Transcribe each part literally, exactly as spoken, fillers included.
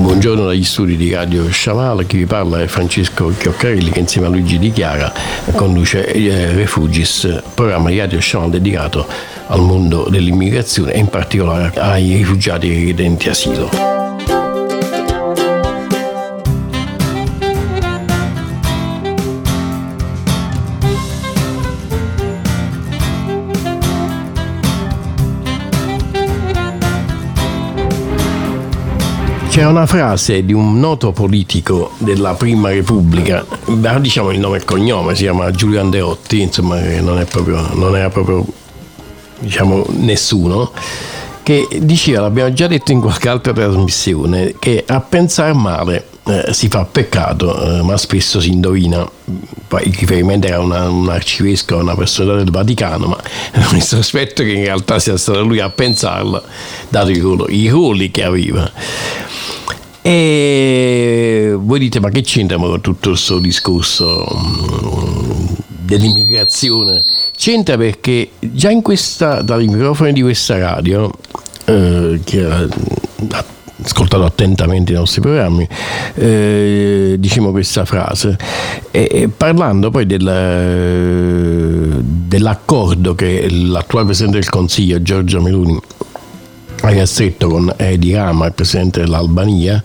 Buongiorno dagli studi di Radio Sciavala, chi vi parla è Francesco Chioccarelli, che insieme a Luigi Di Chiara conduce eh, Refugis, programma di Radio Sciavala dedicato al mondo dell'immigrazione e in particolare ai rifugiati richiedenti asilo. C'è una frase di un noto politico della Prima Repubblica, diciamo il nome e il cognome, si chiama Giulio Andreotti, insomma non è proprio, non era proprio diciamo nessuno, che diceva, l'abbiamo già detto in qualche altra trasmissione, che a pensare male eh, si fa peccato, eh, ma spesso si indovina. Poi il riferimento era una, un arcivescovo, una persona del Vaticano, ma non mi sospetto che in realtà sia stato lui a pensarla, dato i ruoli, i ruoli che aveva. E voi dite, ma che c'entra con tutto questo discorso dell'immigrazione? C'entra perché già in questa, dai microfoni di questa radio, eh, che ha ascoltato attentamente i nostri programmi, eh, diciamo questa frase, e parlando poi del, dell'accordo che l'attuale Presidente del Consiglio, Giorgia Meloni, aveva stretto con Edi Rama, il presidente dell'Albania,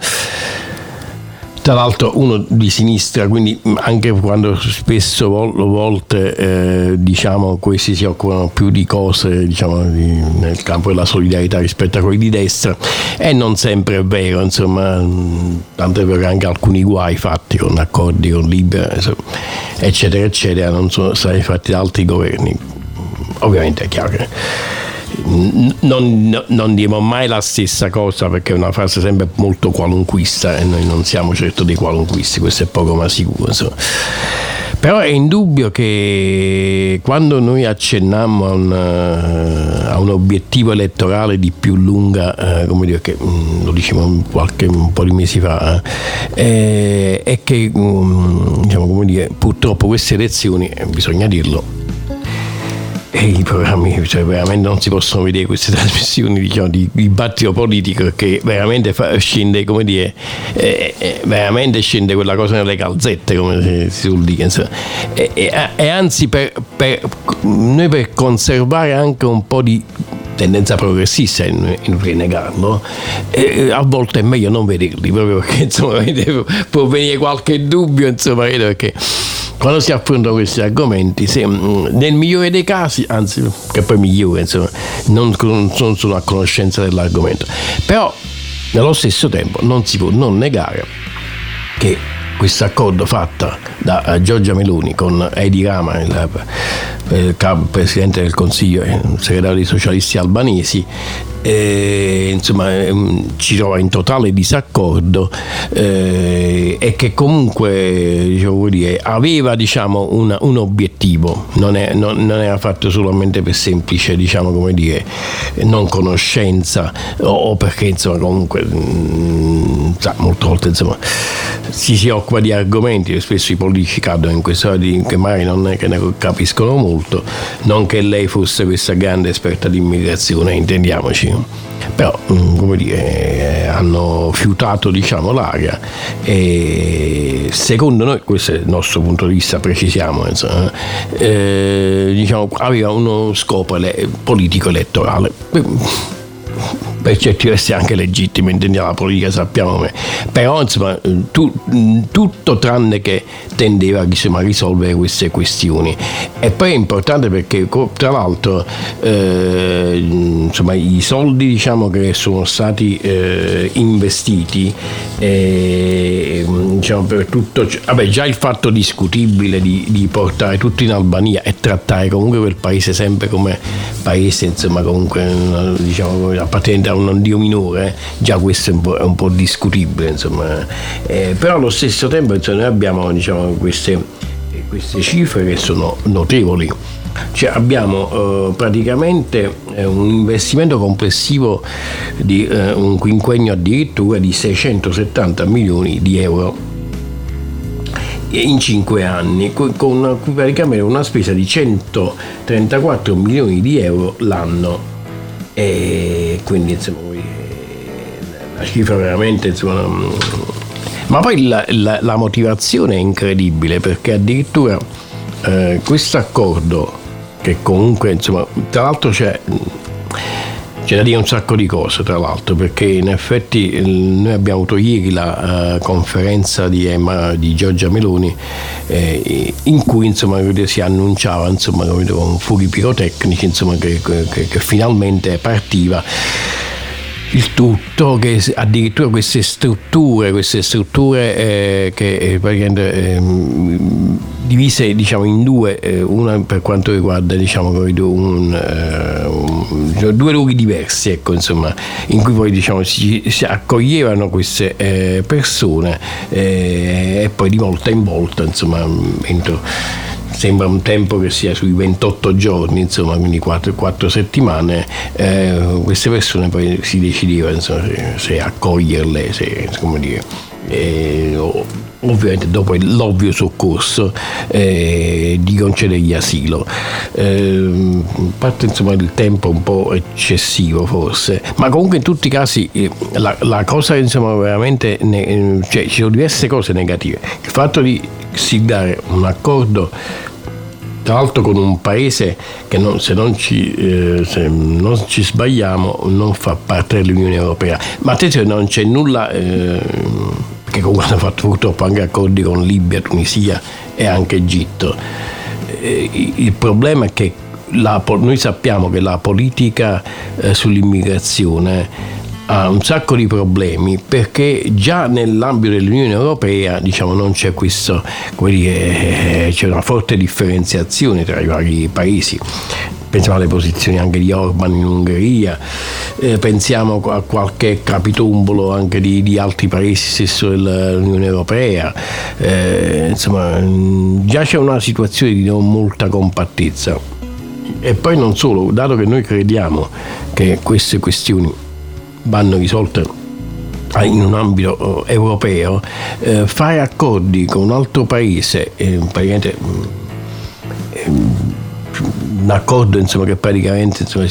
tra l'altro uno di sinistra, quindi anche quando spesso volte eh, diciamo questi si occupano più di cose diciamo di, nel campo della solidarietà rispetto a quelli di destra, e non sempre è vero, insomma, tanto è vero che anche alcuni guai fatti con accordi con Libia eccetera eccetera non sono stati fatti da altri governi. Ovviamente è chiaro che Non, non diremo mai la stessa cosa, perché è una frase sempre molto qualunquista e noi non siamo certo dei qualunquisti, questo è poco ma sicuro, insomma. Però è indubbio che quando noi accennammo a un, a un obiettivo elettorale di più lunga, eh, come dire, che lo dicevamo qualche un po' di mesi fa, eh, è che diciamo, come dire, purtroppo queste elezioni, bisogna dirlo, e i programmi, cioè veramente non si possono vedere queste trasmissioni diciamo di dibattito politico, che veramente fa, scende, come dire, eh, eh, veramente scende quella cosa nelle calzette, come si, si suol dire, insomma. E, e, e anzi per, per noi, per conservare anche un po' di tendenza progressista, inutile negarlo, eh, a volte è meglio non vederli, proprio perché insomma può venire qualche dubbio, insomma, perché quando si affrontano questi argomenti, se, nel migliore dei casi, anzi che poi migliore, insomma, non, non sono a conoscenza dell'argomento, però nello stesso tempo non si può non negare che questo accordo fatto da Giorgia Meloni con Edi Rama, il, il Presidente del Consiglio e il segretario dei socialisti albanesi, eh, insomma ci trova in totale disaccordo, eh, e che comunque diciamo, vuol dire, aveva diciamo un, un obiettivo, non, è, non, non era fatto solamente per semplice diciamo come dire non conoscenza o, o perché insomma comunque mh, sa, molte volte insomma si si occupa di argomenti che spesso i politici cadono in questo di, che magari non è che ne capiscono molto, non che lei fosse questa grande esperta di immigrazione, intendiamoci, però come dire hanno fiutato diciamo l'aria, e secondo noi, questo è il nostro punto di vista, precisiamo insomma, eh, diciamo aveva uno scopo ele- politico elettorale, per certi versi anche legittimo, intendiamo la politica, sappiamo me. Però insomma tu, tutto tranne che tendeva insomma, a risolvere queste questioni. E poi è importante perché tra l'altro eh, insomma i soldi diciamo che sono stati eh, investiti eh, diciamo per tutto, vabbè, già il fatto discutibile di, di portare tutto in Albania e trattare comunque quel paese sempre come paese insomma comunque diciamo appartenente a un dio minore, già questo è un po', è un po' discutibile insomma, eh, però allo stesso tempo insomma, noi abbiamo diciamo queste, queste cifre che sono notevoli, cioè abbiamo eh, praticamente eh, un investimento complessivo di eh, un quinquennio addirittura di seicentosettanta milioni di euro in cinque anni, con praticamente una spesa di centotrentaquattro milioni di euro l'anno, e quindi insomma una cifra veramente, insomma, ma poi la, la, la motivazione è incredibile, perché addirittura eh, questo accordo, che comunque, insomma, tra l'altro c'è c'è da dire un sacco di cose, tra l'altro, perché in effetti noi abbiamo avuto ieri la uh, conferenza di, Emma, di Giorgia Meloni, eh, in cui, insomma, si annunciava, insomma, con fuochi pirotecnici, insomma, che, che, che finalmente partiva il tutto, che addirittura queste strutture, queste strutture eh, che eh, praticamente eh, divise, diciamo, in due, eh, una per quanto riguarda, diciamo, un, eh, un, due luoghi diversi, ecco, insomma, in cui poi, diciamo, si, si accoglievano queste eh, persone eh, e poi di volta in volta, insomma, entro, sembra un tempo che sia sui ventotto giorni, insomma, quindi quattro settimane, eh, queste persone poi si decideva, insomma, se, se accoglierle, se, come dire, eh, ovviamente dopo l'ovvio soccorso eh, di concedergli asilo. Eh, parte, insomma, il tempo un po' eccessivo forse, ma comunque in tutti i casi eh, la, la cosa, insomma, veramente ne, cioè, ci sono diverse cose negative. Il fatto di siglare un accordo, tra l'altro con un paese che non, se, non ci, eh, se non ci sbagliamo, non fa parte dell'Unione Europea, ma attenzione, non c'è nulla, eh, che comunque hanno fatto purtroppo anche accordi con Libia, Tunisia e anche Egitto. Eh, il problema è che la, noi sappiamo che la politica eh, sull'immigrazione ha un sacco di problemi, perché già nell'ambito dell'Unione Europea, diciamo, non c'è questo, come dire, c'è una forte differenziazione tra i vari paesi. Pensiamo alle posizioni anche di Orban in Ungheria, eh, pensiamo a qualche capitombolo anche di, di altri paesi stesso dell'Unione Europea, eh, insomma, già c'è una situazione di non molta compattezza. E poi non solo, dato che noi crediamo che queste questioni vanno risolte in un ambito europeo, eh, fare accordi con un altro paese, eh, praticamente eh, un accordo, insomma, che praticamente, insomma,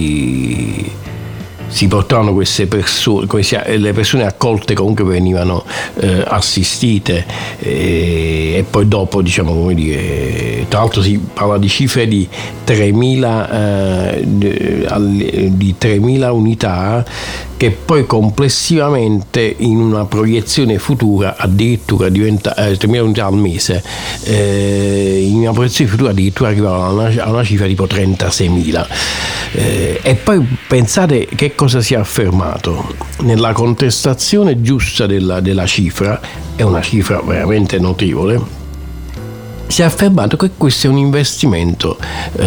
si si portavano queste persone, le persone accolte comunque venivano eh, assistite eh, e poi dopo, diciamo, come dire, tra l'altro si parla di cifre di tremila eh, di tremila unità, che poi complessivamente in una proiezione futura addirittura diventa eh, tremila unità al mese, eh, in una proiezione futura addirittura arrivava a una, a una cifra tipo trentaseimila. Eh, e poi pensate che cosa si è affermato nella contestazione giusta della, della cifra, è una cifra veramente notevole. Si è affermato che questo è un investimento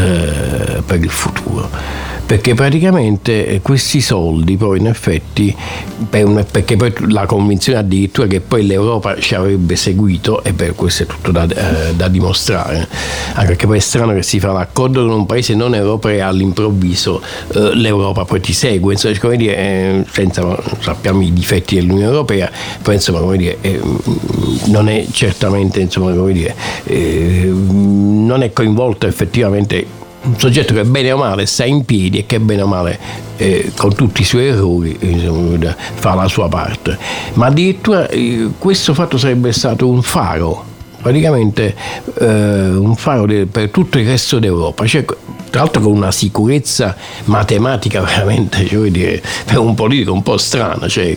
eh, per il futuro, perché praticamente questi soldi poi in effetti, per, perché poi la convinzione addirittura che poi l'Europa ci avrebbe seguito, e per questo è tutto da, eh, da dimostrare, anche perché poi è strano che si fa l'accordo con un paese non europeo e all'improvviso eh, l'Europa poi ti segue, insomma, come dire, eh, senza, sappiamo i difetti dell'Unione Europea, poi, insomma, come dire, eh, non è certamente, insomma, come dire, eh, non è coinvolto effettivamente un soggetto che bene o male sta in piedi e che bene o male eh, con tutti i suoi errori, insomma, fa la sua parte, ma addirittura eh, questo fatto sarebbe stato un faro, praticamente eh, un faro de, per tutto il resto d'Europa, cioè, tra l'altro con una sicurezza matematica veramente, cioè, dire, per un politico un po' strana, cioè,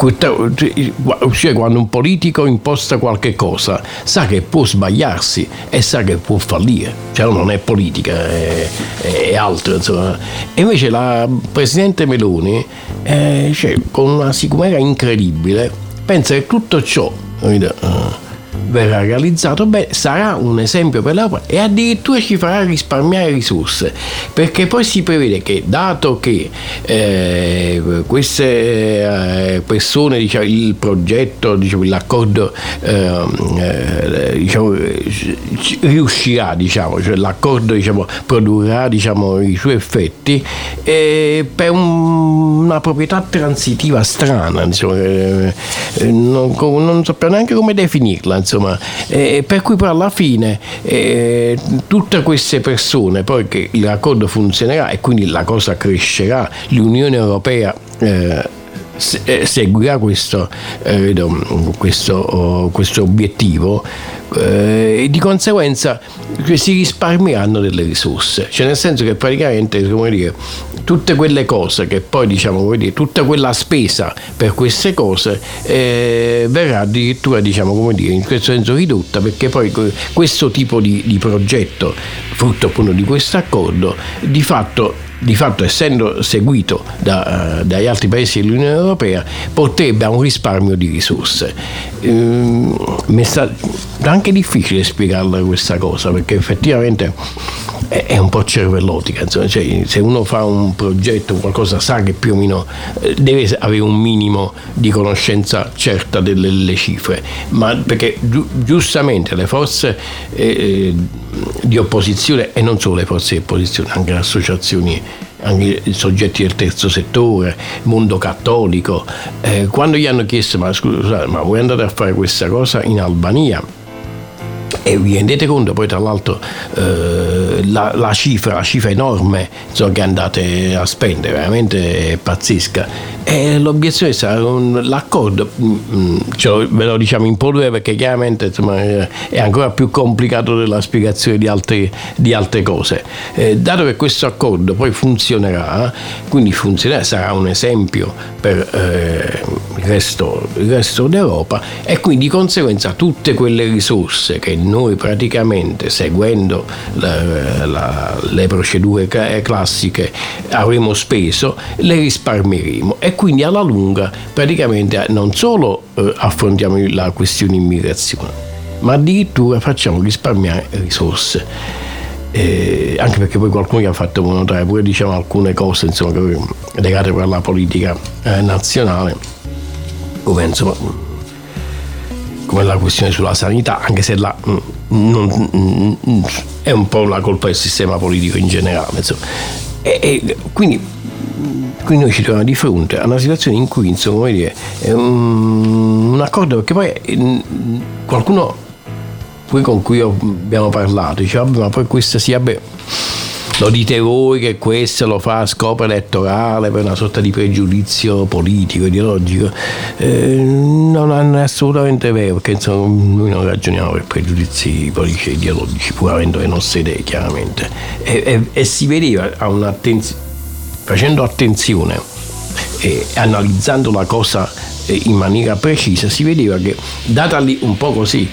cioè quando un politico imposta qualche cosa sa che può sbagliarsi e sa che può fallire, cioè non è politica, è, è altro, insomma. E invece la Presidente Meloni, eh, cioè, con una sicurezza incredibile, pensa che tutto ciò uh, verrà realizzato, beh, sarà un esempio per l'Europa e addirittura ci farà risparmiare risorse, perché poi si prevede che, dato che eh, queste eh, persone, diciamo, il progetto, diciamo, l'accordo eh, eh, diciamo, riuscirà, diciamo, cioè l'accordo, diciamo, produrrà, diciamo, i suoi effetti eh, per un, una proprietà transitiva strana, insomma, eh, non, non sappiamo neanche come definirla, insomma. Eh, per cui poi alla fine eh, tutte queste persone, poi che l'accordo funzionerà e quindi la cosa crescerà, l'Unione Europea eh, seguirà questo, eh, questo, questo obiettivo eh, e di conseguenza si risparmieranno delle risorse, cioè nel senso che praticamente, come dire, tutte quelle cose che poi diciamo, come dire, tutta quella spesa per queste cose eh, verrà addirittura, diciamo, come dire, in questo senso ridotta, perché poi questo tipo di, di progetto, frutto appunto di questo accordo, di fatto di fatto essendo seguito da, uh, dagli altri paesi dell'Unione Europea, porterebbe a un risparmio di risorse. Ehm, mi sta anche difficile spiegarla questa cosa, perché effettivamente è, è un po' cervellotica, insomma, cioè, se uno fa un progetto, qualcosa, sa che più o meno eh, deve avere un minimo di conoscenza certa delle, delle cifre, ma perché gi- giustamente le forze eh, di opposizione, e non solo le forze di opposizione, anche le associazioni, anche i soggetti del terzo settore, mondo cattolico, eh, quando gli hanno chiesto ma scusate, ma voi andate a fare questa cosa in Albania e vi rendete conto poi tra l'altro eh, la, la cifra la cifra enorme, insomma, che andate a spendere, veramente pazzesca. E l'obiezione sarà un, l'accordo, mh, cioè, ve lo diciamo in polvere perché chiaramente, insomma, è ancora più complicato della spiegazione di altre, di altre cose. Eh, dato che questo accordo poi funzionerà, quindi funzionerà, sarà un esempio per eh, il, resto, il resto d'Europa, e quindi di conseguenza tutte quelle risorse che noi praticamente, seguendo la, la, le procedure classiche, avremo speso, le risparmieremo, e quindi alla lunga praticamente non solo eh, affrontiamo la questione immigrazione, ma addirittura facciamo risparmiare risorse. Eh, anche perché poi qualcuno gli ha fatto notare pure, diciamo, alcune cose, insomma, legate alla politica eh, nazionale, come insomma come la questione sulla sanità, anche se là mh, non, mh, è un po' la colpa del sistema politico in generale, insomma. E, e quindi Quindi noi ci troviamo di fronte a una situazione in cui, insomma, come dire, è un, un accordo, perché poi qualcuno poi con cui abbiamo parlato dice vabbè, ma poi questo sì, vabbè, lo dite voi che questo lo fa a scopo elettorale per una sorta di pregiudizio politico, ideologico. Eh, non è assolutamente vero, perché insomma noi non ragioniamo per pregiudizi politici e ideologici, pur avendo le nostre idee, chiaramente. E, e, e si vedeva a un'attenzione, facendo attenzione e analizzando la cosa in maniera precisa, si vedeva che, data lì un po' così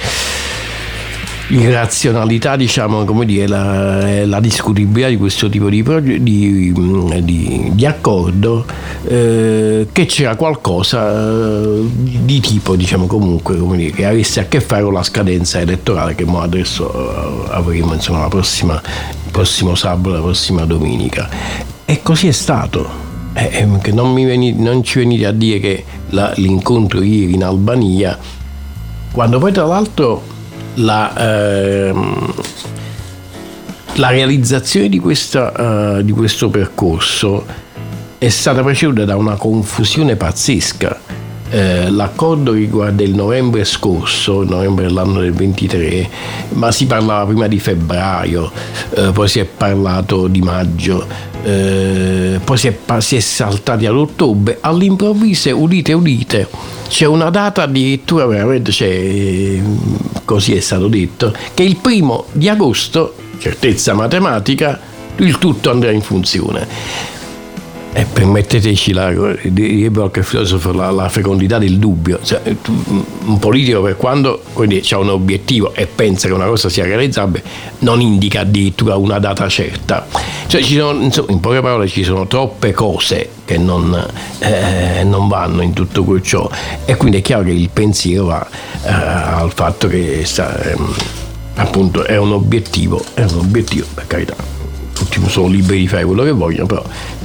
l'irrazionalità, diciamo, come dire, la, la discutibilità di questo tipo di, di, di, di accordo, eh, che c'era qualcosa eh, di tipo, diciamo, comunque, come dire, che avesse a che fare con la scadenza elettorale che mo adesso eh, avremo, insomma, la prossima, il prossimo sabato, la prossima domenica. E così è stato. Eh, che non, mi veni, non ci venite a dire che la, l'incontro ieri in Albania, quando poi tra l'altro la, ehm, la realizzazione di, questa, uh, di questo percorso è stata preceduta da una confusione pazzesca. Eh, l'accordo riguarda il novembre scorso, il novembre dell'anno del ventitré, ma si parlava prima di febbraio, eh, poi si è parlato di maggio, eh, poi si è, si è saltati ad ottobre. All'improvviso, udite udite, c'è una data addirittura, veramente, c'è, così è stato detto, che il primo di agosto, certezza matematica, il tutto andrà in funzione. E permetteteci, la, direbbe qualche filosofo, la, la fecondità del dubbio. Cioè, un politico, per quando ha un obiettivo e pensa che una cosa sia realizzabile, non indica addirittura una data certa. Cioè, ci sono, insomma, in poche parole, ci sono troppe cose che non, eh, non vanno in tutto quel ciò, e quindi è chiaro che il pensiero va eh, al fatto che sta, eh, appunto è un obiettivo, è un obiettivo, per carità. Tutti sono liberi di fare quello che vogliono, però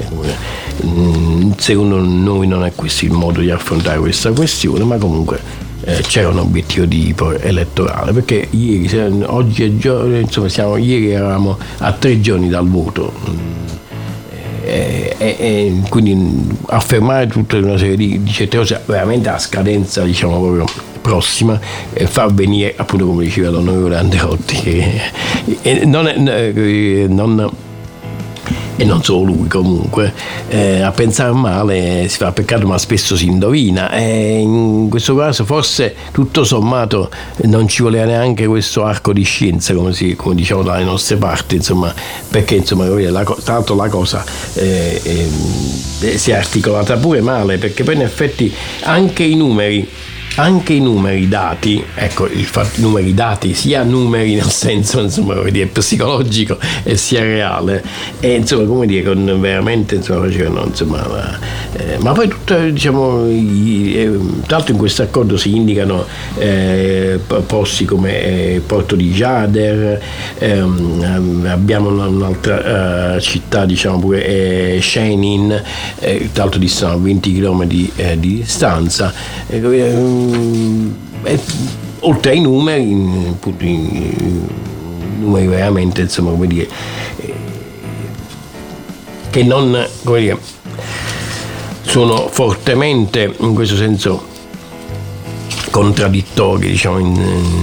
secondo noi non è questo il modo di affrontare questa questione, ma comunque eh, c'era un obiettivo di tipo elettorale, perché ieri, oggi è giorno, insomma, siamo, ieri eravamo a tre giorni dal voto, e, e, e quindi affermare tutta una serie di, di certe cose veramente a scadenza, diciamo, proprio prossima, e far venire, appunto, come diceva l'onorevole Andreotti, che eh, non, è, non e non solo lui comunque, eh, a pensare male si fa peccato ma spesso si indovina, e in questo caso forse tutto sommato non ci voleva neanche questo arco di scienza come, si, come diciamo dalle nostre parti, insomma, perché insomma la, tra l'altro la cosa eh, eh, si è articolata pure male, perché poi in effetti anche i numeri Anche i numeri dati, ecco, il fatto, i numeri dati, sia numeri nel senso, insomma, come dire, psicologico e sia reale, e insomma, come dire, con veramente, insomma, facevano, insomma, eh, ma poi tutto, diciamo, i, eh, tra l'altro in questo accordo si indicano eh, posti come eh, Porto di Jader, ehm, abbiamo un'altra eh, città, diciamo pure eh, Shenin, eh, tra l'altro distano venti chilometri eh, di distanza. Eh, Eh, oltre ai numeri, i, i numeri veramente, insomma, come dire, eh, che non, come dire, sono fortemente in questo senso contraddittori, diciamo, in,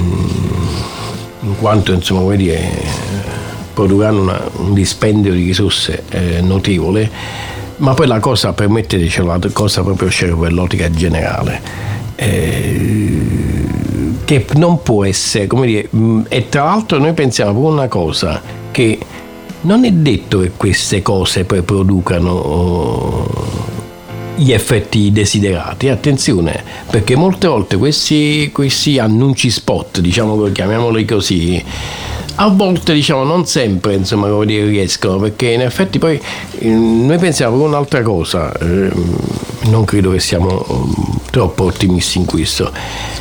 in quanto, insomma, come dire, produrranno una, un dispendio di risorse eh, notevole, ma poi la cosa, permetteteci, la cosa proprio cervellotica generale. Eh, che non può essere, come dire, e tra l'altro noi pensiamo pure una cosa, che non è detto che queste cose poi producano oh, gli effetti desiderati, attenzione, perché molte volte questi, questi annunci spot, diciamo, chiamiamoli così, a volte, diciamo, non sempre, insomma, come dire, riescono, perché in effetti poi eh, noi pensiamo per un'altra cosa, eh, non credo che siamo um, troppo ottimisti in questo,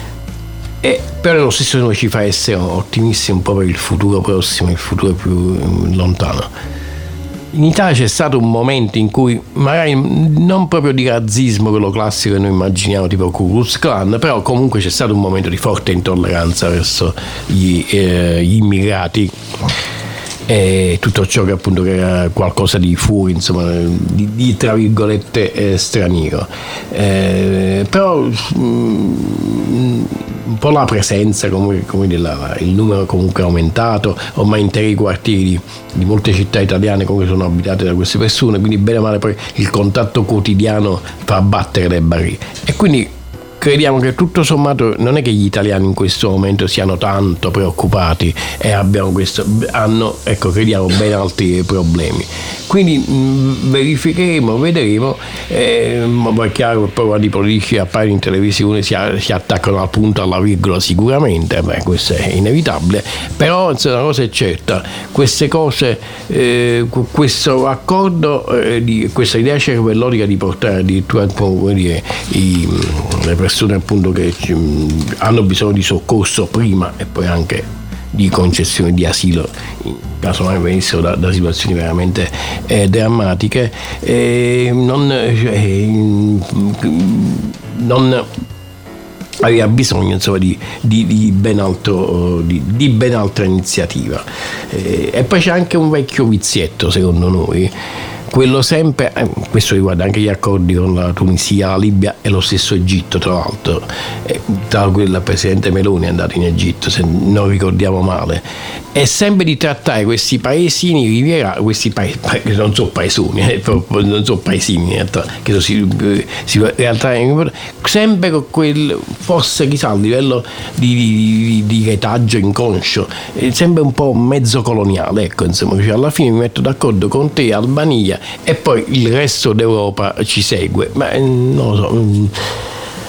e però lo stesso noi ci fa essere ottimisti un po' per il futuro prossimo, il futuro più um, lontano. In Italia c'è stato un momento in cui magari non proprio di razzismo, quello classico che noi immaginiamo tipo Ku Klux Klan, però comunque c'è stato un momento di forte intolleranza verso gli, eh, gli immigrati e tutto ciò che appunto che era qualcosa di fuori, insomma, di, di tra virgolette eh, straniero, eh, però mh, un po' la presenza, come, come la, il numero comunque è aumentato, ormai interi quartieri di, di molte città italiane comunque sono abitate da queste persone, quindi bene o male poi il contatto quotidiano fa abbattere le barriere, e quindi crediamo che tutto sommato non è che gli italiani in questo momento siano tanto preoccupati e abbiano questo, hanno, ecco, crediamo ben altri problemi. Quindi mh, verificheremo, vedremo, eh, ma è chiaro che poi quando i politici appaiono in televisione si, si attaccano al punto, alla virgola sicuramente, beh, questo è inevitabile, però insomma, una cosa è certa, queste cose, eh, questo accordo, eh, di, questa idea cervellotica di portare addirittura, come dire, i, le persone appunto che hanno bisogno di soccorso prima e poi anche di concessione di asilo in caso mai venissero da, da situazioni veramente eh, drammatiche, eh, non, eh, non aveva bisogno, insomma, di, di, di, ben altro, di, di ben altra iniziativa, eh, e poi c'è anche un vecchio vizietto secondo noi, quello sempre, eh, questo riguarda anche gli accordi con la Tunisia, la Libia e lo stesso Egitto, tra l'altro, eh, tra cui il presidente Meloni è andato in Egitto, se non ricordiamo male, è sempre di trattare questi paesini riviera, questi paesi, che non sono paesoni, eh, non sono paesini, in realtà, che si, si, in realtà sempre con quel, forse chissà, a livello di, di, di retaggio inconscio, è sempre un po' mezzo coloniale, ecco, insomma, cioè alla fine mi metto d'accordo con te, Albania, e poi il resto d'Europa ci segue, ma non lo so,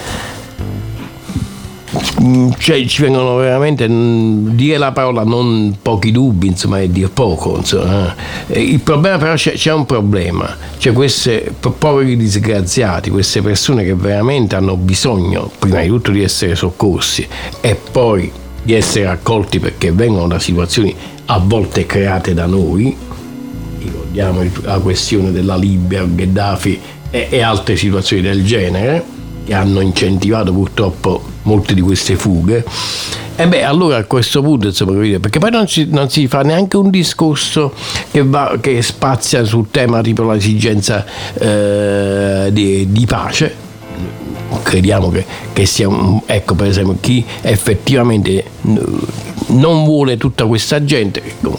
cioè ci vengono veramente, dire la parola non pochi dubbi, insomma, è dir poco, insomma. Il problema però c'è, c'è un problema, cioè queste poveri disgraziati, queste persone che veramente hanno bisogno prima di tutto di essere soccorsi e poi di essere accolti perché vengono da situazioni a volte create da noi. Ricordiamo la questione della Libia, Gheddafi e, e altre situazioni del genere che hanno incentivato purtroppo molte di queste fughe. E beh, allora a questo punto, insomma, perché poi non si, non si fa neanche un discorso che, va, che spazia sul tema tipo l'esigenza eh, di, di pace. Crediamo che, che sia un, ecco, per esempio, chi effettivamente non vuole tutta questa gente, che comunque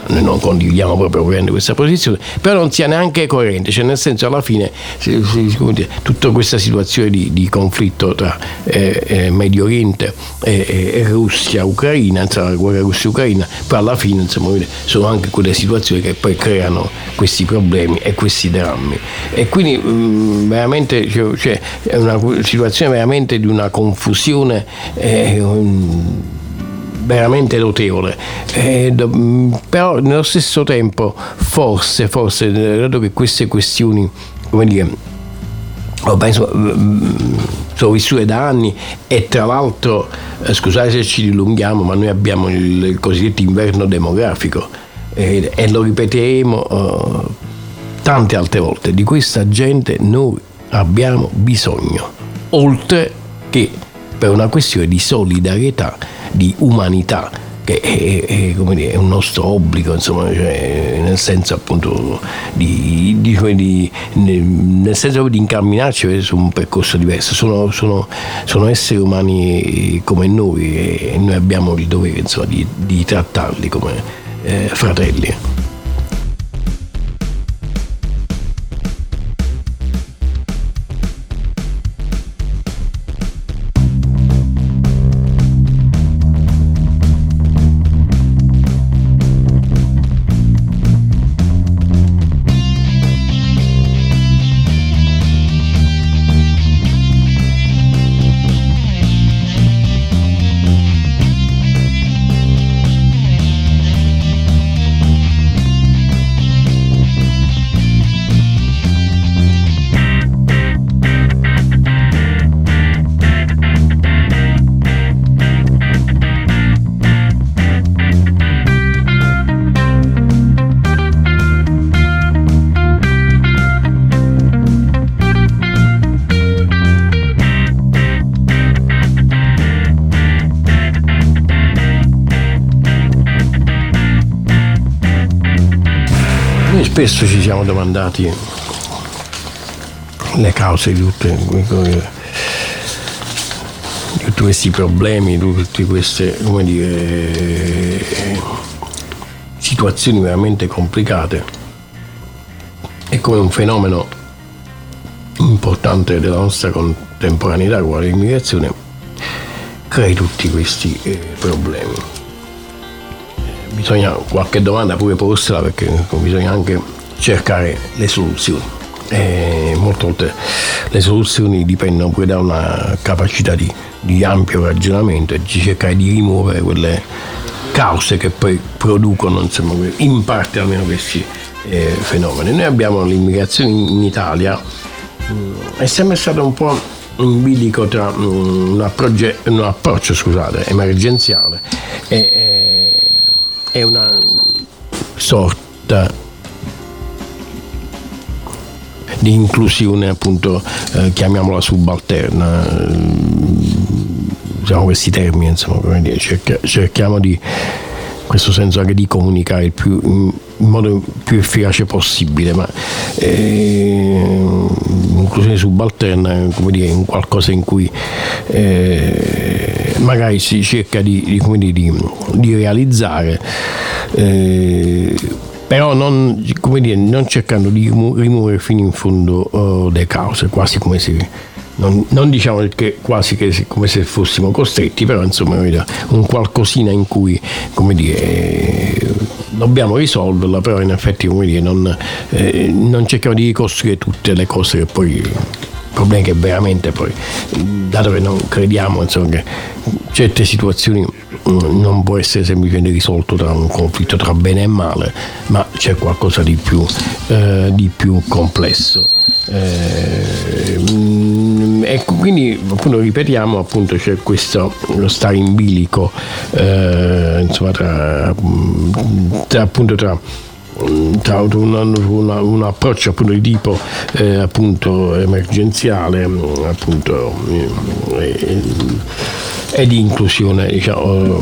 noi non condividiamo proprio questa posizione, però non sia neanche coerente, cioè nel senso alla fine si, si, dire, tutta questa situazione di, di conflitto tra eh, eh, Medio Oriente e, e Russia Ucraina, insomma, la guerra Russia-Ucraina, poi alla fine insomma, sono anche quelle situazioni che poi creano questi problemi e questi drammi, e quindi mh, veramente cioè, è una situazione veramente di una confusione eh, un, veramente notevole, eh, do, però nello stesso tempo forse, forse dato che queste questioni, come dire, oh, penso, sono vissute da anni, e tra l'altro eh, scusate se ci dilunghiamo, ma noi abbiamo il, il cosiddetto inverno demografico eh, e lo ripeteremo eh, tante altre volte. Di questa gente noi abbiamo bisogno, oltre che per una questione di solidarietà, di umanità, che è, è, come dire, è un nostro obbligo, insomma, cioè, nel senso appunto di, di, di nel senso di incamminarci su un percorso diverso. Sono, sono, sono esseri umani come noi, e noi abbiamo il dovere, insomma, di, di trattarli come eh, fratelli. Spesso ci siamo domandati le cause di, tutte, di tutti questi problemi, di tutte queste, come dire, situazioni veramente complicate, e come un fenomeno importante della nostra contemporaneità, quale l'immigrazione, crei tutti questi eh, problemi. Bisogna qualche domanda pure porsela, perché bisogna anche cercare le soluzioni. E molte volte le soluzioni dipendono pure da una capacità di, di ampio ragionamento, e di cercare di rimuovere quelle cause che poi producono, insomma, in parte almeno questi eh, fenomeni. Noi abbiamo l'immigrazione in Italia, mh, è sempre stato un po' un bilico tra mh, un, approccio, un approccio scusate, emergenziale e, e è una sorta di inclusione, appunto, eh, chiamiamola subalterna, eh, usiamo questi termini, insomma, come dire, cerca, cerchiamo di, in questo senso, anche di comunicare il più, in, in modo più efficace possibile, ma eh, inclusione subalterna, come dire, in qualcosa in cui eh, magari si cerca di, di, come dire, di, di realizzare, eh, però non, come dire, non cercando di rimuovere fino in fondo uh, le cause, quasi come se non, non diciamo che quasi che come se fossimo costretti, però insomma un qualcosina in cui, come dire, dobbiamo risolverla, però in effetti, come dire, non, eh, non cerchiamo di ricostruire tutte le cose che poi, problemi che veramente poi, dato che non crediamo, insomma, che certe situazioni non può essere semplicemente risolto tra un conflitto tra bene e male, ma c'è qualcosa di più, eh, di più complesso. Eh, e quindi, appunto, ripetiamo, appunto, c'è questo lo stare in bilico, eh, insomma, tra, tra appunto tra tra un, una, un approccio, appunto, di tipo eh, appunto emergenziale, appunto, e, e di inclusione, diciamo,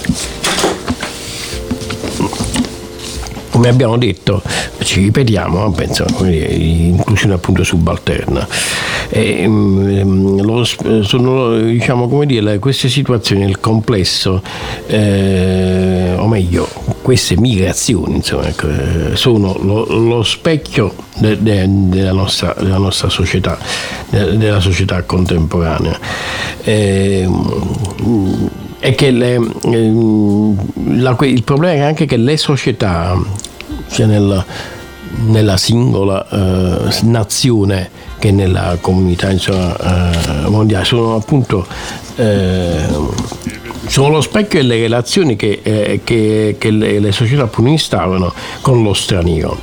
come abbiamo detto, ci ripetiamo, penso, inclusione appunto subalterna. E, um, lo, sono, diciamo, come dire, queste situazioni nel complesso, eh, o meglio, queste migrazioni, insomma, ecco, sono lo, lo specchio de, de, della, nostra, della nostra società, de, della società contemporanea. Eh, e che le, la, il problema è anche che le società, sia nella, nella singola eh, nazione che nella comunità, insomma, eh, mondiale, sono appunto eh, sono lo specchio delle relazioni che, eh, che, che le, le società appunto instaurano con lo straniero.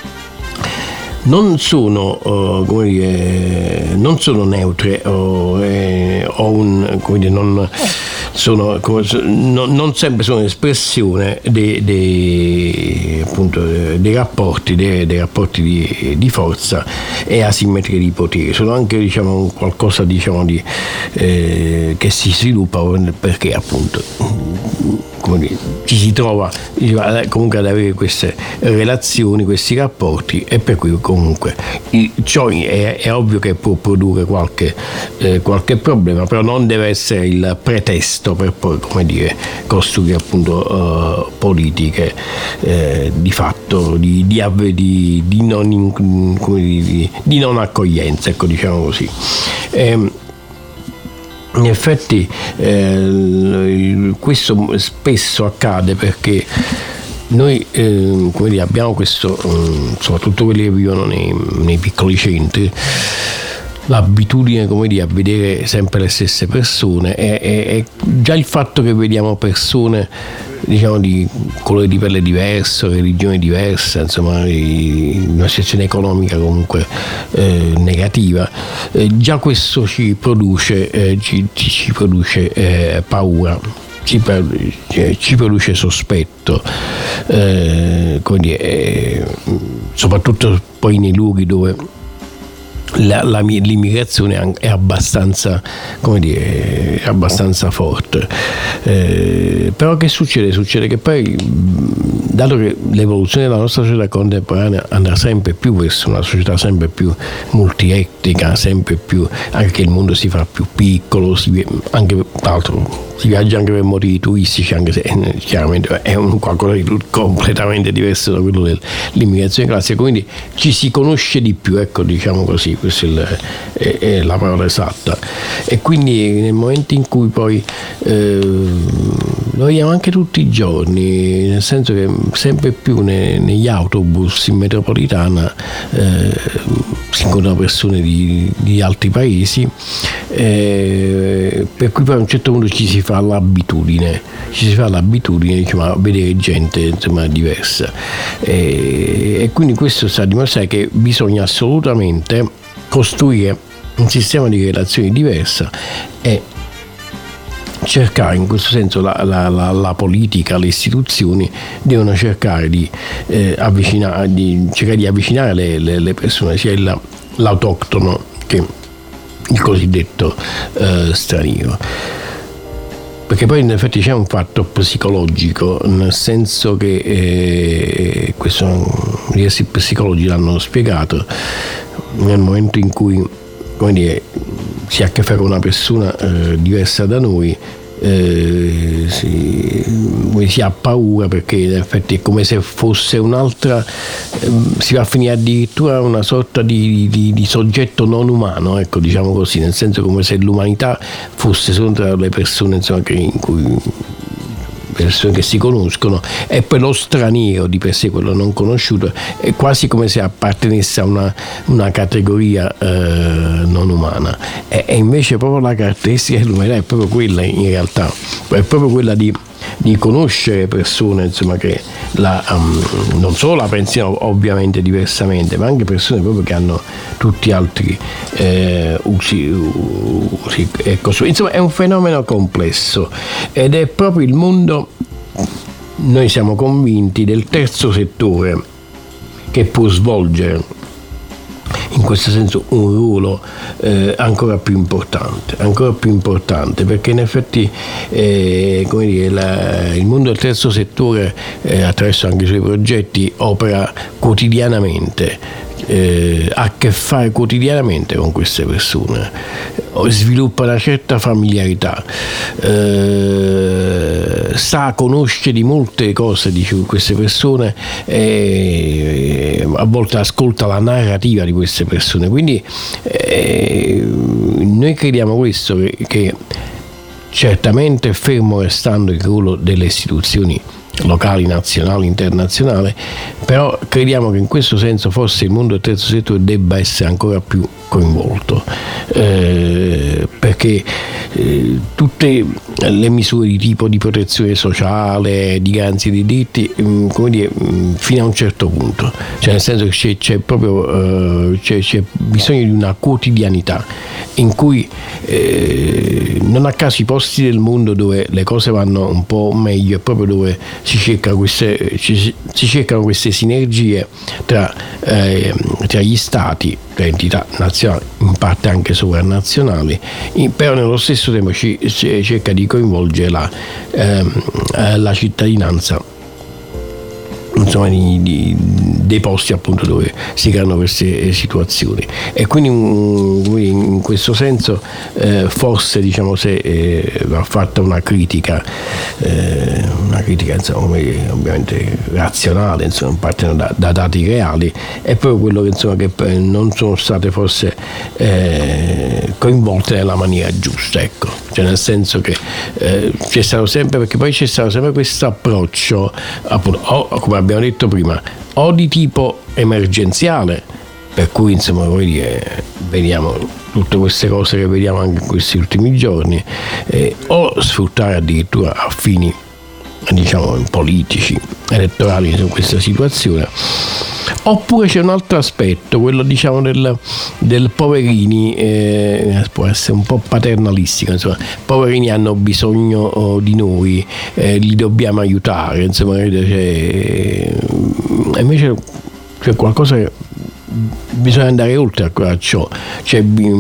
Non sono, uh, come dire, non sono neutre o, eh, o un, come dire, non, sono, come, non, non sempre sono espressione dei, dei, appunto, dei rapporti, dei, dei rapporti di, di forza e asimmetrie di potere. Sono anche, diciamo, qualcosa, diciamo, di, eh, che si sviluppa perché appunto, come dire, ci si trova comunque ad avere queste relazioni, questi rapporti, e per cui comunque ciò è, è ovvio che può produrre qualche, eh, qualche problema, però non deve essere il pretesto per poi, come dire, costruire appunto uh, politiche eh, di fatto di, di, di, di, non, come di, di non accoglienza, ecco, diciamo così. Ehm, In effetti eh, questo spesso accade perché noi eh, come dire, abbiamo questo, eh, soprattutto quelli che vivono nei, nei piccoli centri, l'abitudine, come dire, a vedere sempre le stesse persone, e, e, e già il fatto che vediamo persone, diciamo, di colore di pelle diverso, religione diversa, insomma, una situazione economica comunque eh, negativa, eh, già questo ci produce, eh, ci, ci produce eh, paura. Ci, ci produce sospetto, eh, come dire, eh, soprattutto poi nei luoghi dove La, la, l'immigrazione è abbastanza, come dire, è abbastanza forte. Eh, però che succede? Succede che poi, dato che l'evoluzione della nostra società contemporanea andrà sempre più verso una società sempre più multietnica, sempre più, anche che il mondo si fa più piccolo, si, anche tra l'altro si viaggia anche per motivi turistici, anche se eh, chiaramente è un qualcosa di completamente diverso da quello dell'immigrazione classica, quindi ci si conosce di più, ecco, diciamo così, questa è, il, è, è la parola esatta. E quindi nel momento in cui poi eh, lo vediamo anche tutti i giorni, nel senso che sempre più ne, negli autobus in metropolitana eh, si incontrano persone di, di altri paesi, eh, per cui poi a un certo punto ci si fa l'abitudine, ci si fa l'abitudine, diciamo, a vedere gente, insomma, diversa, e, e quindi questo sta a dimostrare che bisogna assolutamente costruire un sistema di relazioni diversa e cercare, in questo senso, la, la, la, la politica, le istituzioni devono cercare di, eh, avvicinare, di cercare di avvicinare le, le, le persone, sia il, l'autoctono che il cosiddetto eh, straniero. Perché poi in effetti c'è un fatto psicologico, nel senso che eh, questo diversi psicologi l'hanno spiegato, nel momento in cui, come dire, si ha a che fare con una persona eh, diversa da noi, eh, si, si ha paura, perché in effetti è come se fosse un'altra, eh, si va a finire addirittura una sorta di, di, di soggetto non umano, ecco, diciamo così, nel senso come se l'umanità fosse solo tra le persone, insomma, che, in cui persone che si conoscono, e poi lo straniero di per sé, quello non conosciuto, è quasi come se appartenesse a una, una categoria eh, non umana, e, e invece proprio la caratteristica dell'umanità è proprio quella, in realtà è proprio quella di di conoscere persone, insomma, che la, um, non solo la pensano ovviamente diversamente, ma anche persone proprio che hanno tutti altri eh, usi, usi e così. Insomma, è un fenomeno complesso ed è proprio il mondo, noi siamo convinti, del terzo settore che può svolgere in questo senso un ruolo eh, ancora più importante, ancora più importante, perché in effetti eh, come dire, la, il mondo del terzo settore, eh, attraverso anche i suoi progetti, opera quotidianamente eh, ha a che fare quotidianamente con queste persone, sviluppa una certa familiarità, eh, sa conoscere di molte cose di queste persone, e a volte ascolta la narrativa di queste persone, quindi eh, noi crediamo questo, che, che certamente, fermo restando il ruolo delle istituzioni locali, nazionali, internazionali, però crediamo che in questo senso forse il mondo del terzo settore debba essere ancora più coinvolto, eh, perché eh, tutte le misure di tipo di protezione sociale, di garanzia dei diritti, mh, come dire, mh, fino a un certo punto, cioè nel senso che c'è, c'è proprio eh, c'è, c'è bisogno di una quotidianità in cui eh, non a caso i posti del mondo dove le cose vanno un po' meglio è proprio dove si cerca queste, ci, si cercano queste sinergie tra, eh, tra gli stati, tra entità nazionali, in parte anche sovranazionali, però nello stesso tempo ci, si cerca di coinvolgere la, eh, la cittadinanza, insomma, di, di, dei posti appunto dove si creano queste situazioni, e quindi in questo senso eh, forse, diciamo, se eh, va fatta una critica eh, una critica insomma, ovviamente razionale, insomma, partendo da, da dati reali, è proprio quello che, insomma, che non sono state forse eh, coinvolte nella maniera giusta, ecco, cioè nel senso che eh, c'è stato sempre, perché poi c'è stato sempre questo approccio appunto, o, come abbiamo detto prima, o di tipo emergenziale, per cui insomma vuol dire, vediamo tutte queste cose che vediamo anche in questi ultimi giorni, eh, o sfruttare addirittura a fini, diciamo, politici, elettorali in questa situazione. Oppure c'è un altro aspetto, quello, diciamo, del, del poverini, eh, può essere un po' paternalistico, insomma, poverini hanno bisogno oh, di noi, eh, li dobbiamo aiutare, insomma, cioè, invece c'è qualcosa che bisogna andare oltre a ciò, cioè,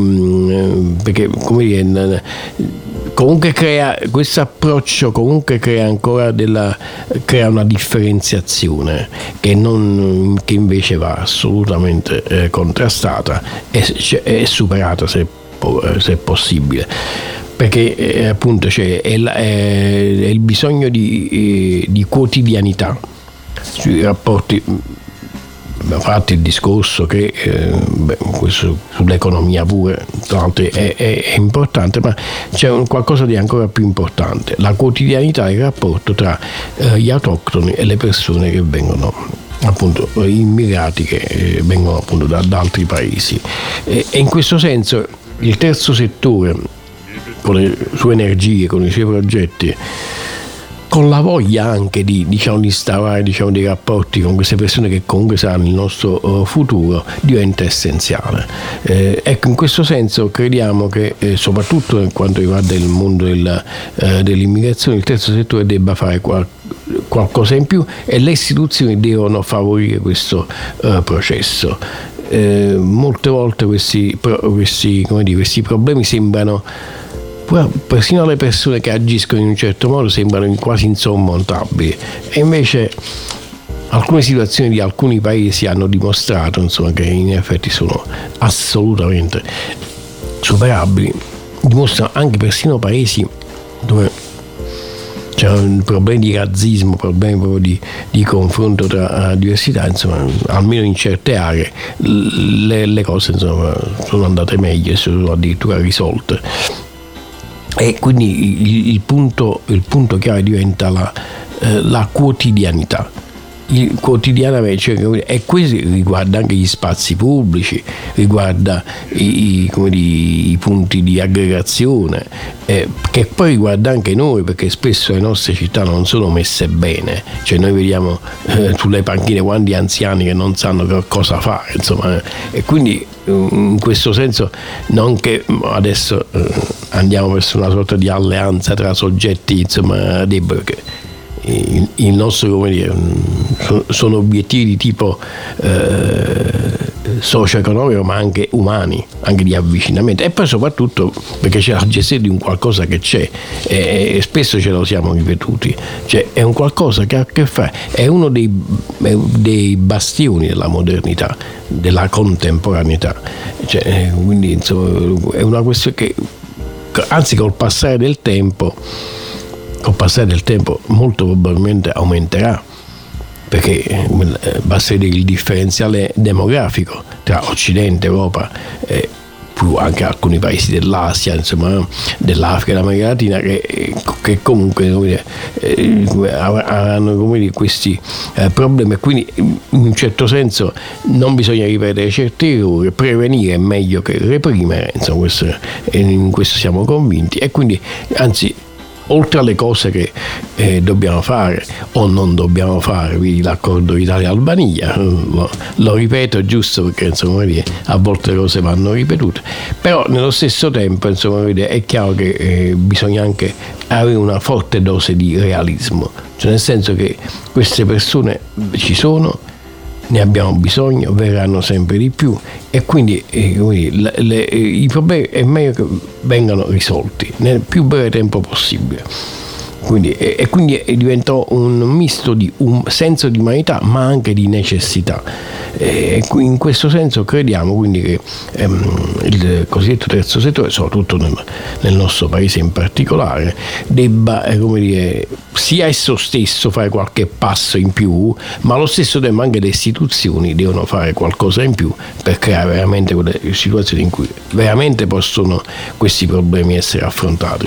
perché, come dire, comunque crea questo approccio, comunque crea ancora della crea una differenziazione che non che invece va assolutamente eh, contrastata e, e superata se, se è possibile, perché eh, appunto c'è è, è, è il bisogno di, eh, di quotidianità sui rapporti. Abbiamo fatto il discorso che eh, beh, questo sull'economia pure, tra l'altro, è, è, è importante, ma c'è un qualcosa di ancora più importante: la quotidianità, il rapporto tra eh, gli autoctoni e le persone che vengono, appunto, gli immigrati che eh, vengono appunto da, da altri paesi. E, e in questo senso il terzo settore, con le sue energie, con i suoi progetti, con la voglia anche di, diciamo, di instaurare, diciamo, dei rapporti con queste persone che comunque saranno il nostro uh, futuro, diventa essenziale. Eh, ecco, in questo senso crediamo che eh, soprattutto per quanto riguarda il mondo del, eh, dell'immigrazione, il terzo settore debba fare qual- qualcosa in più, e le istituzioni devono favorire questo uh, processo. Eh, molte volte questi, questi, come dire, questi problemi sembrano, persino alle persone che agiscono in un certo modo, sembrano quasi insormontabili, e invece alcune situazioni di alcuni paesi hanno dimostrato, insomma, che in effetti sono assolutamente superabili. Dimostrano anche persino paesi dove c'erano problemi di razzismo, problemi proprio di, di confronto tra uh, diversità, insomma, almeno in certe aree le, le cose, insomma, sono andate meglio e sono addirittura risolte. E quindi il, il, punto, il punto chiave diventa la, eh, la quotidianità. Il quotidianamente, cioè, e questo riguarda anche gli spazi pubblici, riguarda i, i, come dire, i punti di aggregazione, eh, che poi riguarda anche noi, perché spesso le nostre città non sono messe bene, cioè noi vediamo eh, sulle panchine quanti anziani che non sanno cosa fare, insomma, e quindi in questo senso non che adesso eh, andiamo verso una sorta di alleanza tra soggetti, insomma, deboli, perché il, il nostro, come dire, sono obiettivi di tipo eh, socio-economico, ma anche umani, anche di avvicinamento, e poi soprattutto perché c'è la gestione di un qualcosa che c'è, e, e spesso ce lo siamo ripetuti, cioè è un qualcosa che ha a che fare, è uno dei, dei bastioni della modernità, della contemporaneità, cioè, quindi insomma è una questione che anzi col passare del tempo col passare del tempo molto probabilmente aumenterà, perché basta vedere il differenziale demografico tra Occidente, Europa e più anche alcuni paesi dell'Asia, insomma, dell'Africa e dell'America Latina, che, che comunque come dire, avranno come dire, questi eh, problemi. Quindi in un certo senso non bisogna ripetere certi errori, prevenire è meglio che reprimere, insomma, questo, in questo siamo convinti, e quindi anzi, oltre alle cose che eh, dobbiamo fare o non dobbiamo fare, quindi l'accordo Italia-Albania, lo, lo ripeto giusto perché insomma a volte le cose vanno ripetute, però nello stesso tempo insomma è chiaro che eh, bisogna anche avere una forte dose di realismo, cioè nel senso che queste persone ci sono, ne abbiamo bisogno, verranno sempre di più, e quindi eh, le, le, i problemi è meglio che vengano risolti nel più breve tempo possibile. Quindi, e, e quindi diventò un misto di un senso di umanità ma anche di necessità, e in questo senso crediamo quindi che ehm, il cosiddetto terzo settore, soprattutto nel, nel nostro paese in particolare, debba eh, come dire, sia esso stesso fare qualche passo in più, ma allo stesso tempo anche le istituzioni devono fare qualcosa in più per creare veramente quelle situazioni in cui veramente possono questi problemi essere affrontati.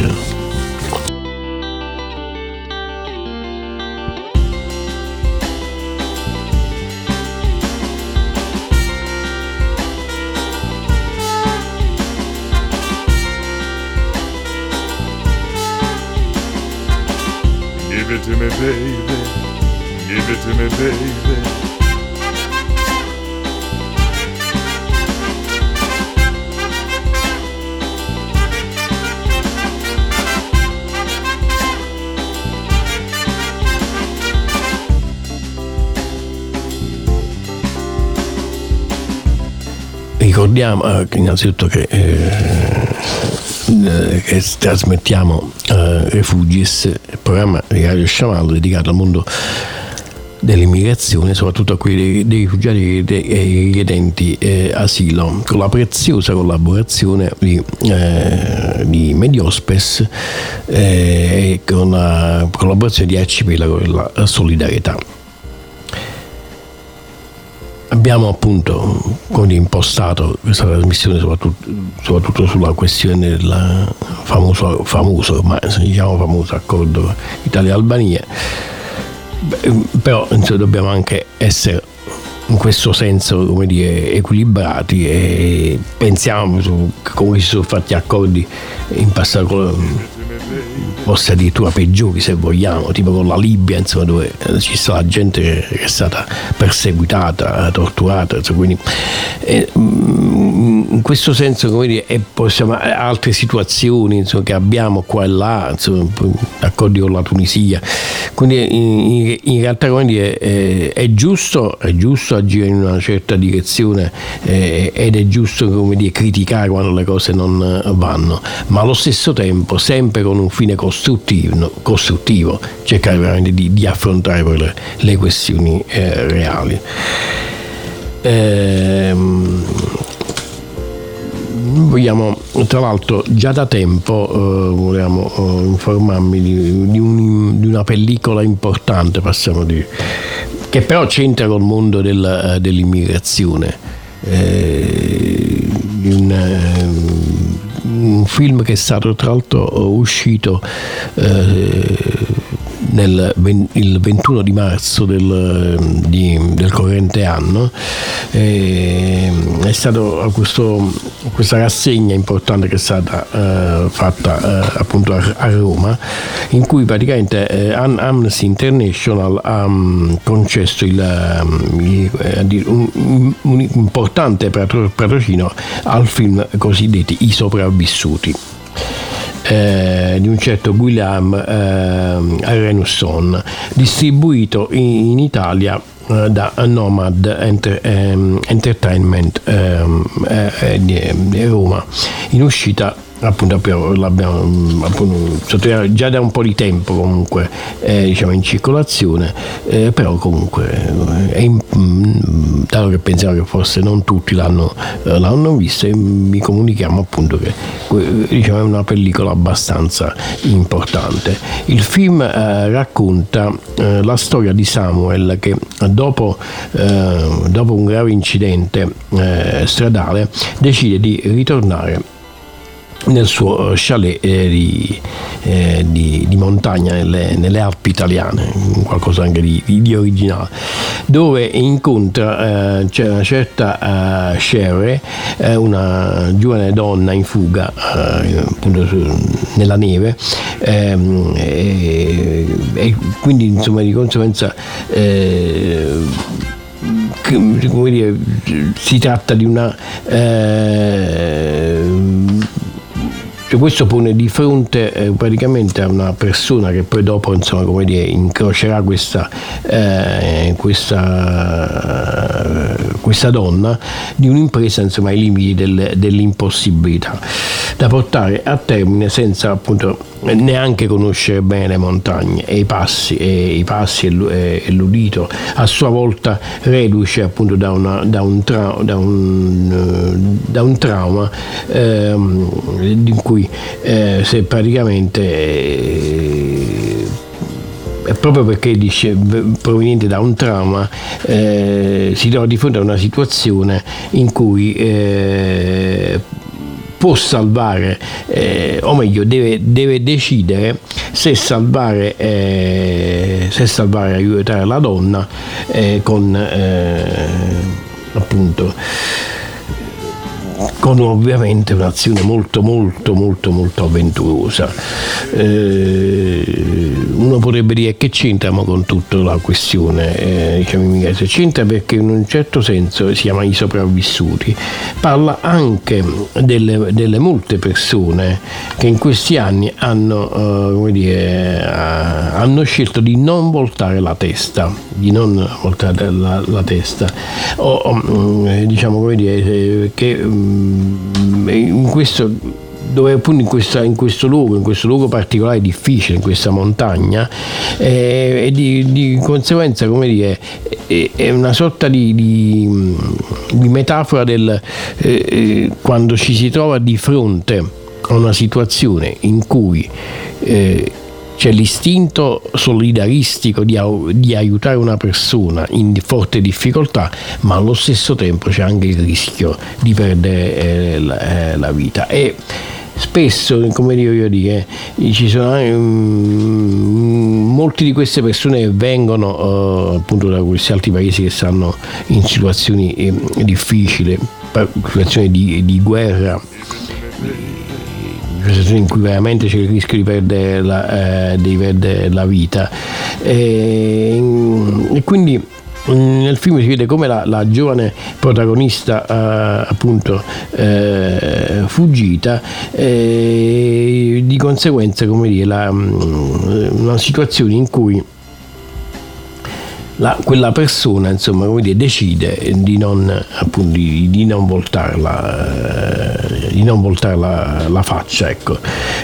Give it to me, baby. Give it to me, baby. Ricordiamo eh, innanzitutto che eh, che trasmettiamo eh, Refugis, il programma di Radio Sciamallo dedicato al mondo dell'immigrazione, soprattutto a quelli dei, dei rifugiati e dei richiedenti eh, asilo, con la preziosa collaborazione di, eh, di Mediospes eh, e con la collaborazione di Arcipelago e la Solidarietà. Abbiamo appunto quindi impostato questa trasmissione soprattutto, soprattutto sulla questione del famoso, famoso ormai se diciamo famoso accordo Italia-Albania, però insomma, dobbiamo anche essere in questo senso come dire equilibrati, e pensiamo su come si sono fatti accordi in passato, forse addirittura peggiori se vogliamo, tipo con la Libia, insomma, dove ci sta la gente che è stata perseguitata, torturata, insomma, quindi eh, in questo senso come dire, e possiamo altre situazioni insomma, che abbiamo qua e là, insomma, accordi con la Tunisia, quindi in, in realtà come dire, eh, è giusto è giusto agire in una certa direzione eh, ed è giusto come dire, criticare quando le cose non vanno, ma allo stesso tempo sempre con un fine costruttivo, costruttivo cercare veramente di, di affrontare le, le questioni eh, reali. Ehm, vogliamo tra l'altro già da tempo eh, vogliamo eh, informarmi di, di, un, di una pellicola importante, passiamo a dire, che però c'entra col mondo del, dell'immigrazione, eh, un, un film che è stato tra l'altro uscito eh, nel il ventuno di marzo del, di, del corrente anno, eh, è stato questo, questa rassegna importante che è stata eh, fatta eh, appunto a, a Roma, in cui praticamente eh, Amnesty International ha um, concesso il, um, un, un importante patrocino al film cosiddetti I Sopravvissuti. eh, di un certo Guillaume eh, Renusson, distribuito in, in Italia eh, da Nomad Enter, ehm, Entertainment ehm, eh, di Roma, in uscita appunto l'abbiamo appunto, già da un po' di tempo comunque eh, diciamo in circolazione, eh, però comunque è in, dato che pensiamo che forse non tutti l'hanno, eh, l'hanno vista, e vi comunichiamo appunto che diciamo, è una pellicola abbastanza importante. Il film eh, racconta eh, la storia di Samuel che dopo, eh, dopo un grave incidente eh, stradale decide di ritornare nel suo chalet eh, di, eh, di, di montagna nelle, nelle Alpi italiane, qualcosa anche di, di originale, dove incontra eh, c'è una certa uh, Sherry, eh, una giovane donna in fuga eh, appunto nella neve, ehm, e, e quindi insomma di conseguenza eh, come dire, si tratta di una eh, cioè questo pone di fronte eh, praticamente a una persona che poi dopo insomma come dire incrocerà questa eh, questa eh, questa donna di un'impresa insomma ai limiti del, dell'impossibilità da portare a termine senza appunto neanche conoscere bene le montagne e i passi e i passi e l'udito, a sua volta reduce appunto da, una, da, un, tra, da, un, da un trauma eh, in cui eh, se praticamente eh, è proprio perché dice proveniente da un trauma eh, si trova di fronte a una situazione in cui eh, può salvare eh, o meglio deve, deve decidere se salvare eh, se salvare aiutare la donna eh, con eh, appunto con ovviamente un'azione molto molto molto molto avventurosa. Eh, uno potrebbe dire che c'entriamo con tutta la questione, eh, diciamo in inglese, c'entra perché in un certo senso si chiama I sopravvissuti, parla anche delle, delle molte persone che in questi anni hanno, uh, come dire, uh, hanno scelto di non voltare la testa, di non voltare la, la testa, o, o diciamo come dire che in questo dove appunto in, questa, in questo luogo, in questo luogo particolare difficile, in questa montagna, eh, e di, di conseguenza, come dire, è, è una sorta di, di, di metafora del eh, quando ci si trova di fronte a una situazione in cui eh, c'è l'istinto solidaristico di, di aiutare una persona in forte difficoltà, ma allo stesso tempo c'è anche il rischio di perdere eh, la, eh, la vita. E spesso, come dico io, dire, ci sono um, molti di queste persone che vengono uh, appunto da questi altri paesi che stanno in situazioni eh, difficili, situazioni di, di guerra, in cui veramente c'è il rischio di perdere la, eh, di perdere la vita, e, e quindi nel film si vede come la, la giovane protagonista eh, appunto eh, fuggita, eh, di conseguenza, come dire, la, una situazione in cui La, quella persona insomma come dire decide di non appunto di, di non voltarla eh, di non voltare la, la faccia, ecco.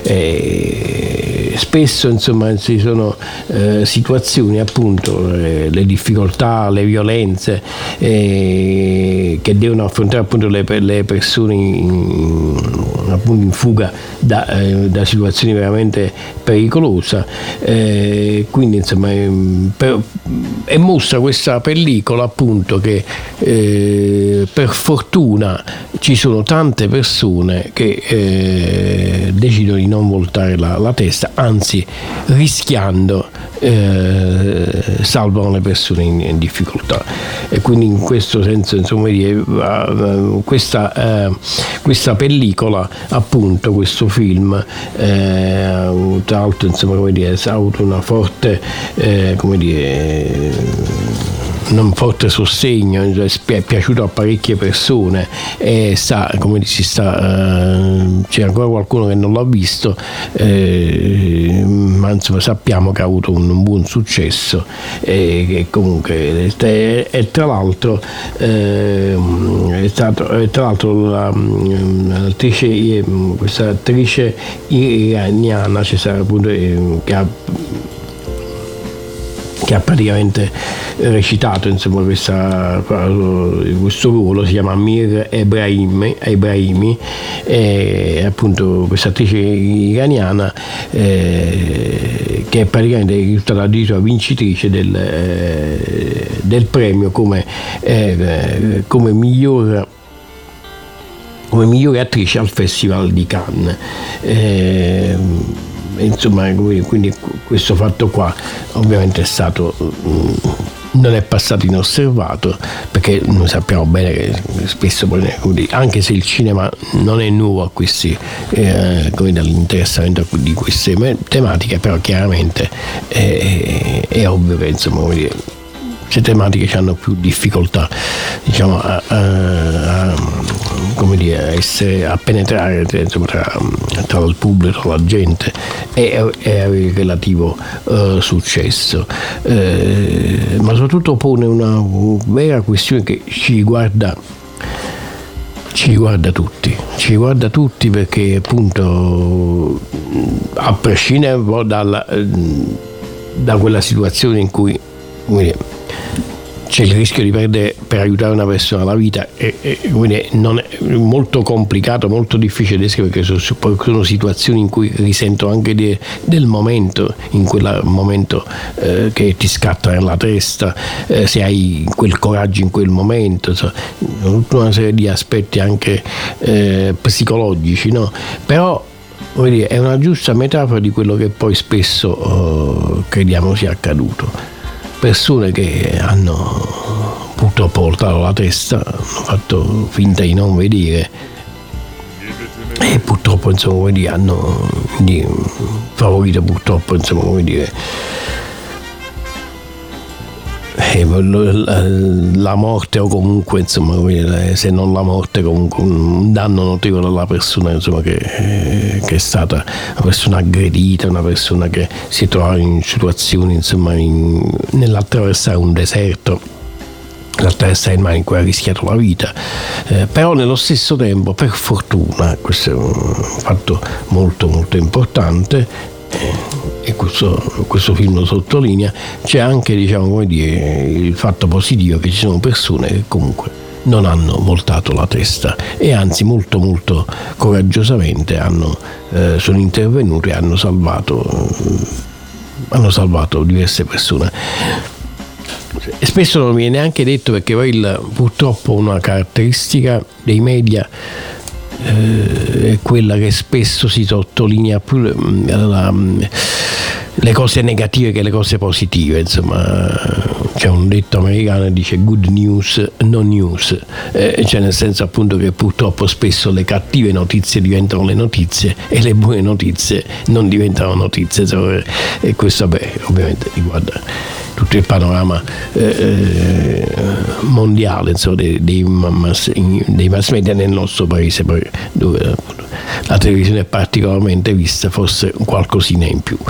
E spesso insomma ci sono eh, situazioni appunto eh, le difficoltà, le violenze eh, che devono affrontare appunto le, le persone in, appunto in fuga da, eh, da situazioni veramente pericolose, eh, quindi insomma per, è mostra questa pellicola appunto che eh, per fortuna ci sono tante persone che eh, decidono di non voltare la, la testa, anzi rischiando eh, salvano le persone in, in difficoltà. E quindi in questo senso insomma questa, eh, questa pellicola appunto, questo film eh, tra l'altro insomma come dire ha avuto una forte eh, come dire un forte sostegno, è piaciuto a parecchie persone e sta, come si sta, uh, c'è ancora qualcuno che non l'ha visto, eh, ma insomma sappiamo che ha avuto un, un buon successo e che comunque e, e tra l'altro eh, è stato e tra l'altro la, l'attrice, questa attrice iraniana Cesare, appunto, che ha che ha praticamente recitato, insomma, questa, questo ruolo, si chiama Mir Ebrahimi, Ebrahimi e appunto questa attrice iraniana eh, che è praticamente stata addirittura vincitrice del, eh, del premio come, eh, come miglior come migliore attrice al Festival di Cannes. Eh, insomma, quindi questo fatto qua ovviamente è stato non è passato inosservato, perché noi sappiamo bene che spesso anche se il cinema non è nuovo a questi eh, all'interessamento di queste tematiche, però chiaramente è, è ovvio che insomma come dire, queste tematiche hanno più difficoltà, diciamo, a, a, a, come dire, a, essere, a penetrare insomma, tra, tra il pubblico, tra la gente e, e avere relativo uh, successo, eh, ma soprattutto pone una vera questione che ci riguarda ci riguarda tutti, ci riguarda tutti perché appunto a prescindere un po' dalla, da quella situazione in cui c'è il rischio di perdere per aiutare una persona la vita e, e quindi non è molto complicato, molto difficile descrivere, perché sono, sono situazioni in cui risento anche di, del momento, in quel momento eh, che ti scatta nella testa, eh, se hai quel coraggio in quel momento, insomma, tutta una serie di aspetti anche eh, psicologici, no? Però voglio dire, è una giusta metafora di quello che poi spesso oh, crediamo sia accaduto. Persone che hanno purtroppo voltato la testa, hanno fatto finta di non vedere e purtroppo insomma come dire, hanno quindi, favorito purtroppo insomma come dire la morte o comunque insomma se non la morte comunque un danno notevole alla persona insomma che, che è stata una persona aggredita, una persona che si trova in situazioni insomma in, nell'attraversare un deserto, l'attraversare il mare in cui ha rischiato la vita, eh, però nello stesso tempo per fortuna, questo è un fatto molto molto importante, e questo, questo film lo sottolinea, c'è anche diciamo come dire il fatto positivo che ci sono persone che comunque non hanno voltato la testa e anzi molto molto coraggiosamente hanno, eh, sono intervenute e hanno salvato eh, hanno salvato diverse persone. E spesso non viene neanche detto, perché poi il, purtroppo una caratteristica dei media è quella che spesso si sottolinea più la, le cose negative che le cose positive, insomma c'è un detto americano che dice good news no news, eh, cioè nel senso appunto che purtroppo spesso le cattive notizie diventano le notizie e le buone notizie non diventano notizie, e questo beh, ovviamente riguarda tutto il panorama eh, mondiale insomma, dei, dei, mass, dei mass media nel nostro paese, dove appunto, la televisione è particolarmente vista, forse qualcosina in più.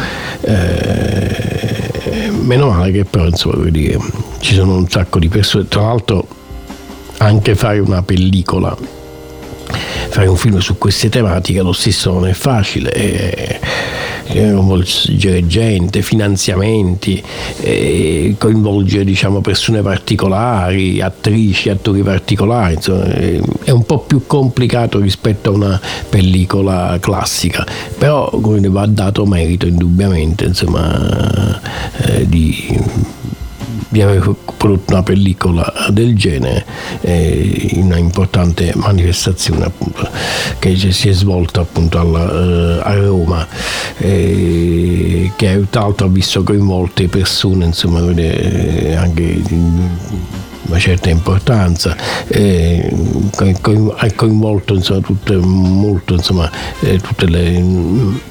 Eh, meno male che però insomma voglio dire, ci sono un sacco di persone, tra l'altro anche fare una pellicola, fare un film su queste tematiche lo stesso non è facile, eh, coinvolgere gente, finanziamenti, eh, coinvolgere diciamo persone particolari, attrici, attori particolari, insomma, è un po' più complicato rispetto a una pellicola classica, però va dato merito indubbiamente insomma eh, di di aver prodotto una pellicola del genere, eh, in una importante manifestazione appunto che si è svolta appunto alla, eh, a Roma, eh, che tra l'altro ha visto coinvolte persone insomma eh, anche di una certa importanza, eh, ha coinvolto insomma tutte molto insomma eh, tutte le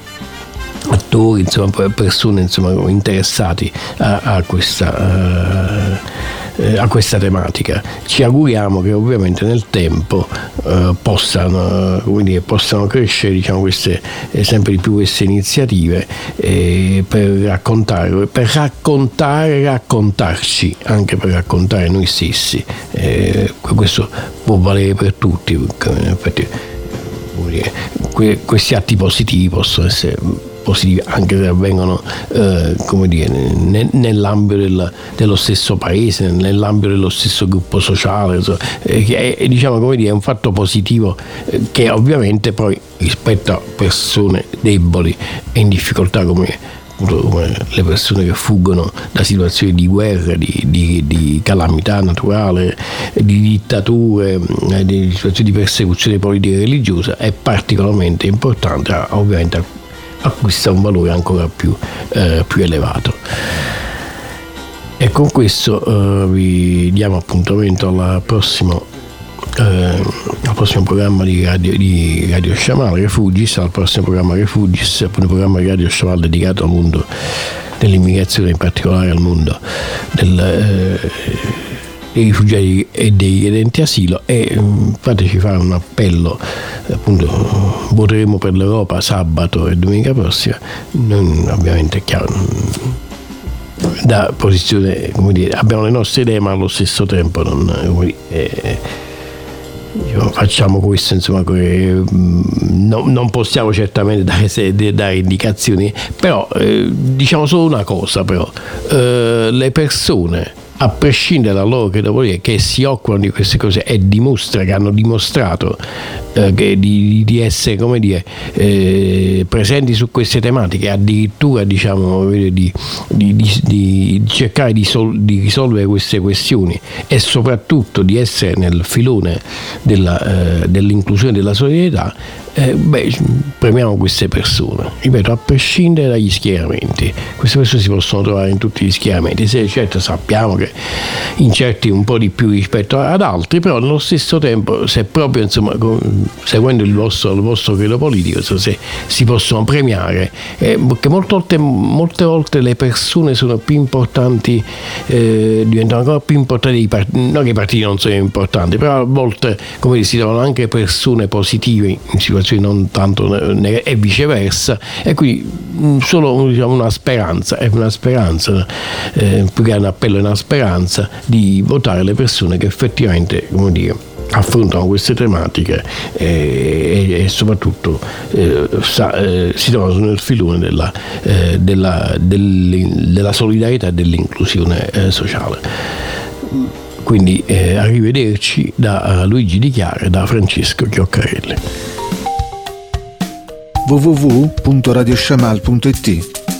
attori, insomma persone insomma interessati a, a questa uh, eh, a questa tematica. Ci auguriamo che ovviamente nel tempo eh, possano, come dire, possano crescere, diciamo, queste eh, sempre di più queste iniziative eh, per raccontare, per raccontare, raccontarci, anche per raccontare noi stessi. Eh, questo può valere per tutti, perché, dire, que, questi atti positivi possono essere positivi anche se avvengono eh, come dire, ne, nell'ambito del, dello stesso paese, nell'ambito dello stesso gruppo sociale, so, eh, che è, diciamo, come dire, è un fatto positivo eh, che ovviamente poi rispetto a persone deboli e in difficoltà come come le persone che fuggono da situazioni di guerra, di, di, di calamità naturale, di dittature, di situazioni di persecuzione politica e religiosa, è particolarmente importante, ovviamente acquista un valore ancora più, eh, più elevato. E con questo eh, vi diamo appuntamento al prossimo Eh, al prossimo programma di Radio, di Radio Shamal Refugis, al prossimo programma Refugis, un programma di Radio Shamal dedicato al mondo dell'immigrazione, in particolare al mondo del, eh, dei rifugiati e dei richiedenti asilo, e um, fateci fare un appello, appunto voteremo per l'Europa sabato e domenica prossima. Non, ovviamente è chiaro, da posizione, come dire, abbiamo le nostre idee, ma allo stesso tempo non, come dire, eh, facciamo questo, insomma, che, no, non possiamo certamente dare, dare indicazioni, però eh, diciamo solo una cosa, però eh, le persone, a prescindere dal loro credo dire, che si occupano di queste cose e dimostra che hanno dimostrato eh, che di, di essere, come dire, eh, presenti su queste tematiche, addirittura, diciamo, di, di, di, di cercare di, sol, di risolvere queste questioni e soprattutto di essere nel filone della, eh, dell'inclusione, della solidarietà. Eh, beh, premiamo queste persone, ripeto, a prescindere dagli schieramenti. Queste persone si possono trovare in tutti gli schieramenti, se certo sappiamo che in certi un po' di più rispetto ad altri, però nello stesso tempo, se proprio, insomma, seguendo il vostro, il vostro credo politico, se si possono premiare, eh, perché molte volte, molte volte le persone sono più importanti, eh, diventano ancora più importanti dei partiti. Non che i partiti non sono importanti, però a volte, come dire, si trovano anche persone positive in situazioni non tanto neg- e viceversa, e quindi solo, diciamo, una speranza, è una speranza, eh, più che un appello, è una speranza di votare le persone che effettivamente, come dire, affrontano queste tematiche eh, e, e soprattutto eh, sa, eh, si trovano nel filone della, eh, della, della solidarietà e dell'inclusione eh, sociale. Quindi eh, arrivederci da uh, Luigi Di Chiara e da Francesco Chioccarelli. w w w punto radio shamal punto i t